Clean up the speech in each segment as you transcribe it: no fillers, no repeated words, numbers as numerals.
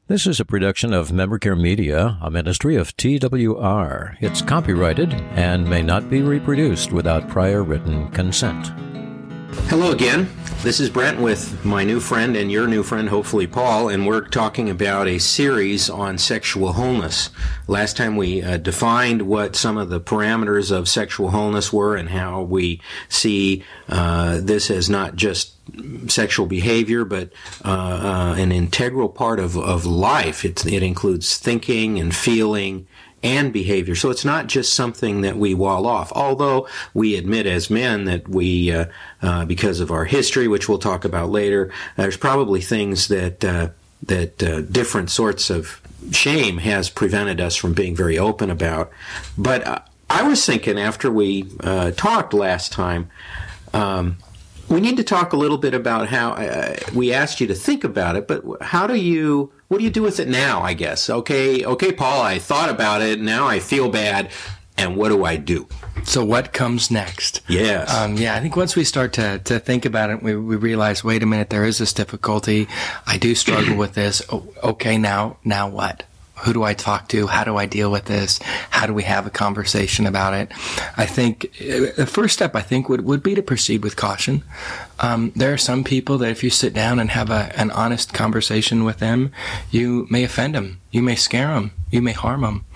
This is a production of MemberCare Media, a ministry of TWR. It's copyrighted and may not be reproduced without prior written consent. Hello again. This is Brent with my new friend and your new friend, hopefully Paul, and we're talking about a series on sexual wholeness. Last time we defined what some of the parameters of sexual wholeness were and how we see this as not just sexual behavior, but an integral part of life. It includes thinking and feeling and behavior. So it's not just something that we wall off, although we admit as men that we, because of our history, which we'll talk about later, there's probably things that different sorts of shame has prevented us from being very open about. But I was thinking after we talked last time, we need to talk a little bit about how we asked you to think about it, but what do you do with it now, I guess? Okay, Paul, I thought about it, now I feel bad, and what do I do? So what comes next? Yes. I think once we start to think about it, we realize, wait a minute, there is this difficulty. I do struggle with this. Okay, now what? Who do I talk to? How do I deal with this? How do we have a conversation about it? I think the first step, would be to proceed with caution. There are some people that if you sit down and have an honest conversation with them, you may offend them. You may scare them. You may harm them.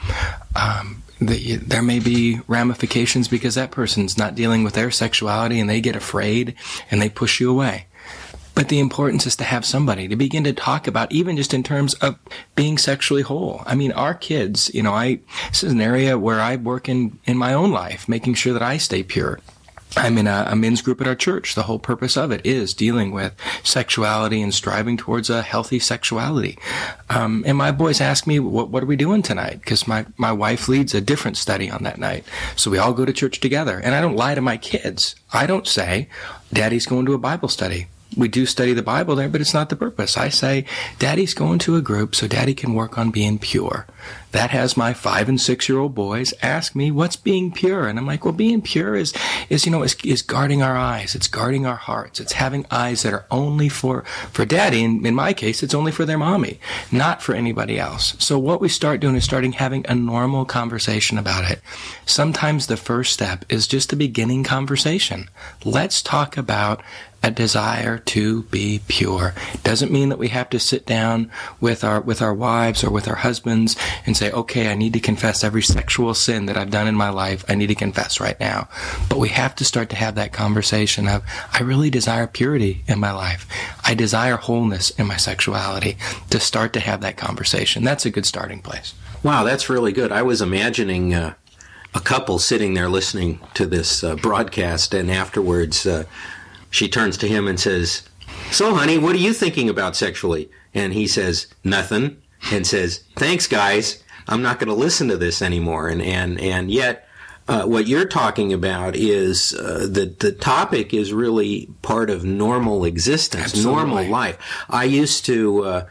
There may be ramifications because that person's not dealing with their sexuality and they get afraid and they push you away. But the importance is to have somebody to begin to talk about, even just in terms of being sexually whole. I mean, our kids, this is an area where I work in my own life, making sure that I stay pure. I'm in a men's group at our church. The whole purpose of it is dealing with sexuality and striving towards a healthy sexuality. And my boys ask me, what are we doing tonight? Because my wife leads a different study on that night. So we all go to church together. And I don't lie to my kids. I don't say, Daddy's going to a Bible study. We do study the Bible there, but it's not the purpose. I say, Daddy's going to a group so Daddy can work on being pure. That has my 5- and 6-year-old boys ask me, what's being pure? And I'm like, well, being pure is guarding our eyes. It's guarding our hearts. It's having eyes that are only for Daddy. And in my case, it's only for their mommy, not for anybody else. So what we start doing is having a normal conversation about it. Sometimes the first step is just a beginning conversation. Let's talk about a desire to be pure. Doesn't mean that we have to sit down with our wives or with our husbands and say, okay, I need to confess every sexual sin that I've done in my life. I need to confess right now. But we have to start to have that conversation of, I really desire purity in my life. I desire wholeness in my sexuality. To start to have that conversation. That's a good starting place. Wow, that's really good. I was imagining a couple sitting there listening to this broadcast, and afterwards she turns to him and says, so, honey, what are you thinking about sexually? And he says, nothing, and says, thanks, guys. I'm not going to listen to this anymore. And yet, what you're talking about is the topic is really part of normal existence, Absolutely. Normal life. I used to,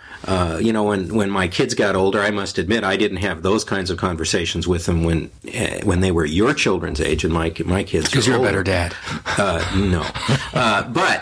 when my kids got older, I must admit I didn't have those kinds of conversations with them when they were your children's age and my kids. Because you're a better dad. No, but.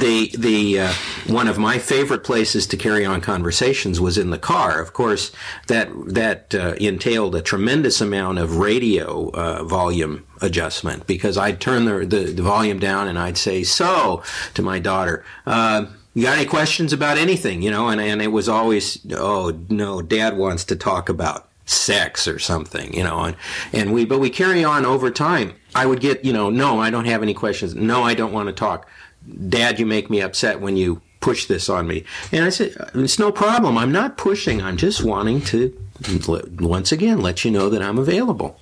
The one of my favorite places to carry on conversations was in the car. Of course, that entailed a tremendous amount of radio volume adjustment, because I'd turn the volume down and I'd say, so, to my daughter, you got any questions about anything, and it was always, oh, no, Dad wants to talk about sex or something, but we carry on over time. I would get, no, I don't have any questions. No, I don't want to talk. Dad, you make me upset when you push this on me. And I said, it's no problem. I'm not pushing. I'm just wanting to, once again, let you know that I'm available.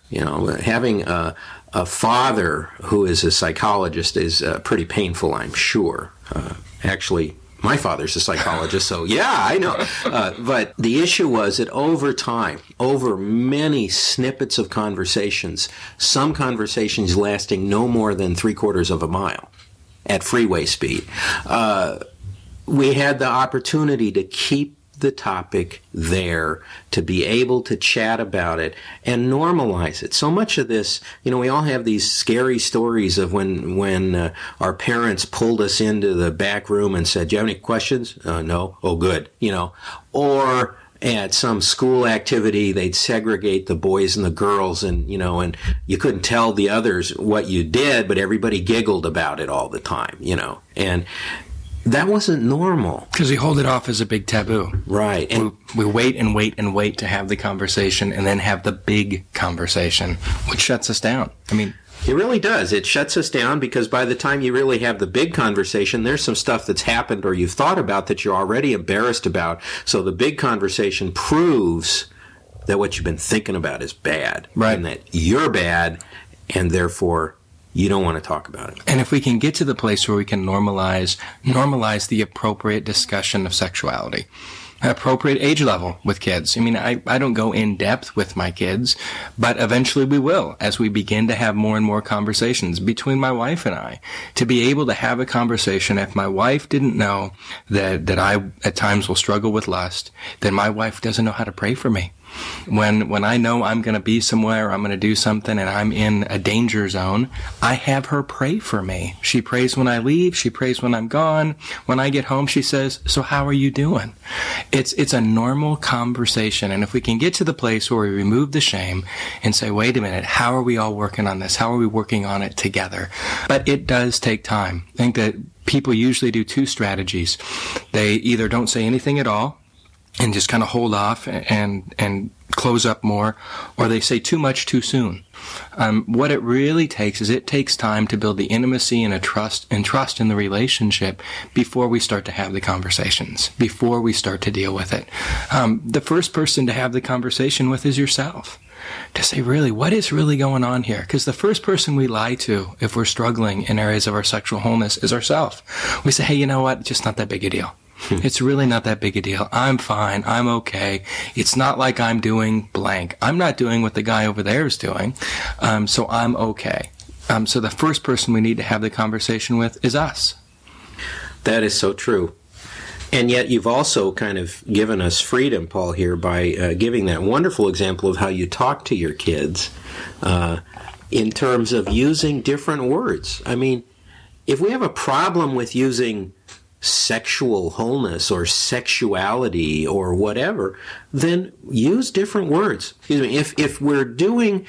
Having a father who is a psychologist is pretty painful, I'm sure. Actually, my father's a psychologist, so yeah, I know. But the issue was that over time, over many snippets of conversations, some conversations lasting no more than 3/4 of a mile, at freeway speed, we had the opportunity to keep the topic there, to be able to chat about it and normalize it. So much of this, we all have these scary stories of when our parents pulled us into the back room and said, "Do you have any questions?" No. Oh, good. Or at some school activity, they'd segregate the boys and the girls, and you couldn't tell the others what you did, but everybody giggled about it all the time, and that wasn't normal. Because we hold it off as a big taboo. Right. And we wait and wait and wait to have the conversation and then have the big conversation, which shuts us down. It really does. It shuts us down because by the time you really have the big conversation, there's some stuff that's happened or you've thought about that you're already embarrassed about. So the big conversation proves that what you've been thinking about is bad. Right. And that you're bad, and therefore you don't want to talk about it. And if we can get to the place where we can normalize the appropriate discussion of sexuality, appropriate age level with kids. I don't go in depth with my kids, but eventually we will as we begin to have more and more conversations between my wife and I, to be able to have a conversation. If my wife didn't know that I at times will struggle with lust, then my wife doesn't know how to pray for me. When I know I'm going to be somewhere, or I'm going to do something, and I'm in a danger zone, I have her pray for me. She prays when I leave. She prays when I'm gone. When I get home, she says, "So how are you doing?" It's a normal conversation. And if we can get to the place where we remove the shame and say, wait a minute, how are we all working on this? How are we working on it together? But it does take time. I think that people usually do two strategies. They either don't say anything at all and just kind of hold off and close up more, or they say too much too soon. What it really takes is it takes time to build the intimacy and trust in the relationship before we start to have the conversations, before we start to deal with it. The first person to have the conversation with is yourself. To say, really, what is really going on here? Because the first person we lie to if we're struggling in areas of our sexual wholeness is ourselves. We say, hey, you know what? It's just not that big a deal. It's really not that big a deal. I'm fine. I'm okay. It's not like I'm doing blank. I'm not doing what the guy over there is doing. So I'm okay. So the first person we need to have the conversation with is us. That is so true. And yet you've also kind of given us freedom, Paul, here by giving that wonderful example of how you talk to your kids in terms of using different words. If we have a problem with using sexual wholeness or sexuality or whatever, then use different words. Excuse me. If we're doing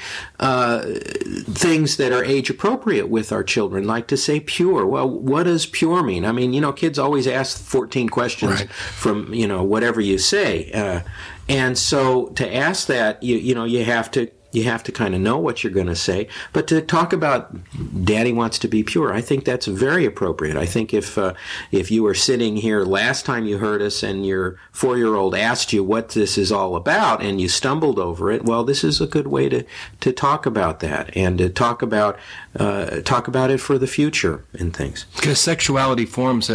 things that are age appropriate with our children, like to say pure, well, what does pure mean? Kids always ask 14 questions from, whatever you say. And so to ask that, you have to kind of know what you're going to say. But to talk about Daddy wants to be pure, I think that's very appropriate. I think if you were sitting here last time you heard us and your 4-year-old asked you what this is all about and you stumbled over it, well, this is a good way to talk about that and to talk about it for the future and things. Because sexuality forms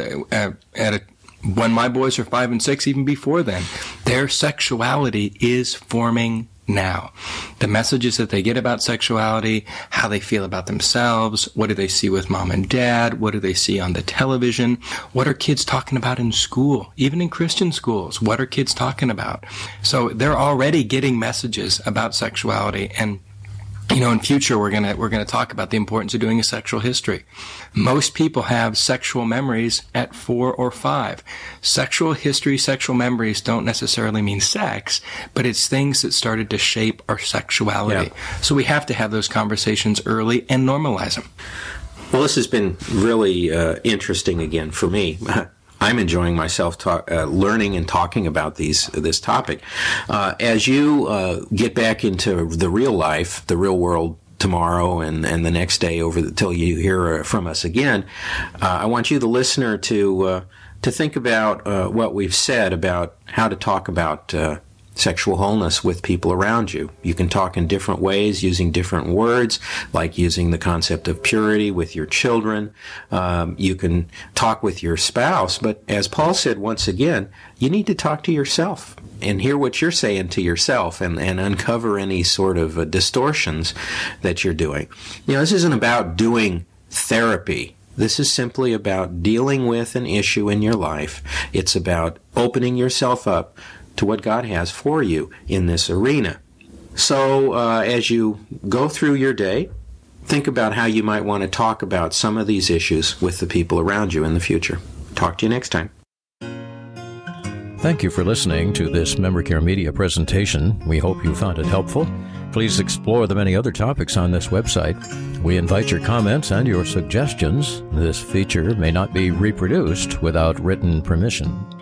when my boys are 5 and 6, even before then, their sexuality is forming now. The messages that they get about sexuality, how they feel about themselves, what do they see with mom and dad, what do they see on the television, what are kids talking about in school, even in Christian schools, what are kids talking about? So they're already getting messages about sexuality, and in future we're gonna talk about the importance of doing a sexual history. Most people have sexual memories at 4 or 5. Sexual history, sexual memories don't necessarily mean sex, but it's things that started to shape our sexuality. Yeah. So we have to have those conversations early and normalize them. Well, this has been really interesting again for me. I'm enjoying myself learning and talking about this topic. As you get back into the real life, the real world tomorrow and the next day till you hear from us again, I want you, the listener, to think about what we've said about how to talk about sexual wholeness with people around you. You can talk in different ways, using different words, like using the concept of purity with your children. You can talk with your spouse, but as Paul said once again, you need to talk to yourself and hear what you're saying to yourself and uncover any sort of distortions that you're doing. This isn't about doing therapy This is simply about dealing with an issue in your life. It's about opening yourself up to what God has for you in this arena. So as you go through your day, think about how you might want to talk about some of these issues with the people around you in the future. Talk to you next time. Thank you for listening to this MemberCare Media presentation. We hope you found it helpful. Please explore the many other topics on this website. We invite your comments and your suggestions. This feature may not be reproduced without written permission.